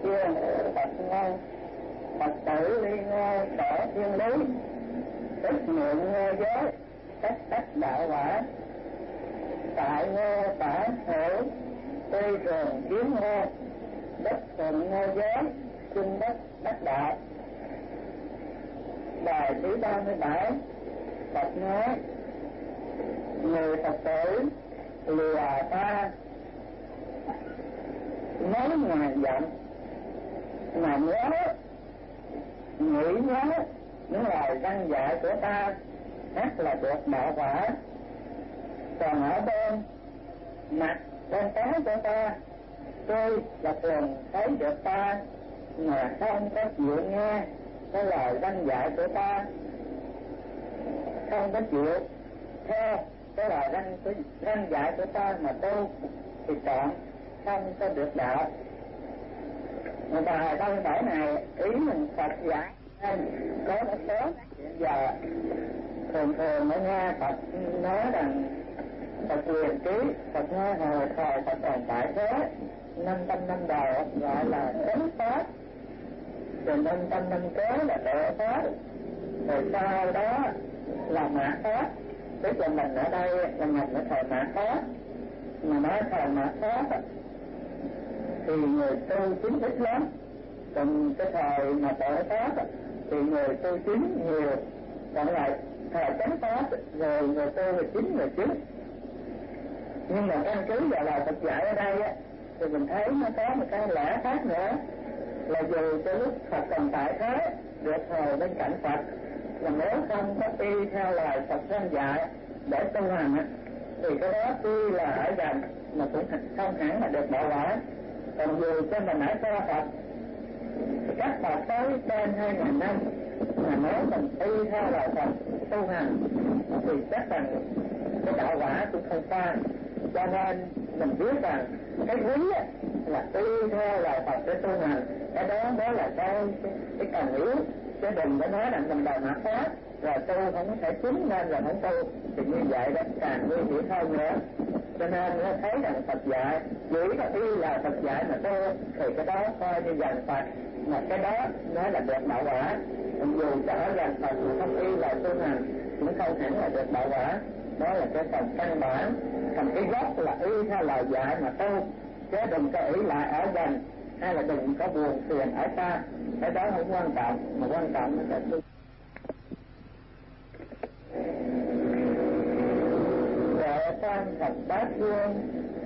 truyền Phật ngôn, Phật tử đi ngô sở thiên lý, tức nguyện ngô giới, cách cách đạo quả. Tại ngô tả hữu, tuy trường kiến ngô, đất thuận ngô giới, chung đất đắc đạo. Bài thứ 37, Phật nói: người Phật tử lìa ta nói ngàn dặm, mà nhớ nghĩ nhớ những lời răn dạy của ta, ắt là được đạo quả. Còn ở bên mặt bên trái của ta, tôi là thường thấy được ta mà không có chịu nghe cái lời răn dạy của ta, không có chịu theo cái lời răn dạy của ta mà tu thì chọn không có được đạo. Bài 37 này ý mình Phật dạy có một số hiện giờ thường ở Nga Phật nói rằng Phật quyền ký, Phật nói hồi thời Phật còn tại thế 500 năm đầu gọi là chánh pháp, rồi 500 năm kế là độ pháp, rồi sau đó là mạt pháp. Tức là mình ở đây là mình ở thời mạt pháp, mà nói thời mạt pháp thì người tu chính ít lắm, còn cái thời mà độ pháp thì người tu chính nhiều, còn lại thời chánh pháp rồi người tu là chính người chính. Nhưng mà căn cứ vào lời Phật dạy ở đây á, thì mình thấy nó có một cái lẽ khác nữa, là dù cho lúc Phật còn tại thế được hồi bên cạnh Phật, mà nếu không có y theo lời Phật răn dạy để tu hành á, thì cái đó tuy là ở gần mà cũng không hẳn là được đạo quả. Còn dù cho mình ở xa Phật, các Phật tới trên 2000 năm, mà nếu mình y theo lời Phật tu hành thì chắc rằng cái đạo quả cũng không xa. Cho nên mình biết rằng cái quý là y theo lời Phật để tu hành, cái đó mới là cái cần yếu, chứ đừng có nói rằng mình đòi mạt pháp rồi tu không thể chứng nên là không tu, thì như vậy đó càng nguy hiểm hơn nữa. Cho nên nó thấy rằng Phật dạy chỉ là y là Phật dạy mà tu thì cái đó coi như gần Phật, mà cái đó nói là được đạo quả. Dù cho ở gần Phật không y là tu hành cũng không hẳn là được đạo quả. Đó là cái phần căn bản, thành cái gốc là y theo lời dạy mà tu, chứ đừng có ý lại ở gần, hay là đừng có buồn phiền ở xa. Cái đó không quan trọng, mà quan trọng là tu. Đệ tam Phật Bát Vương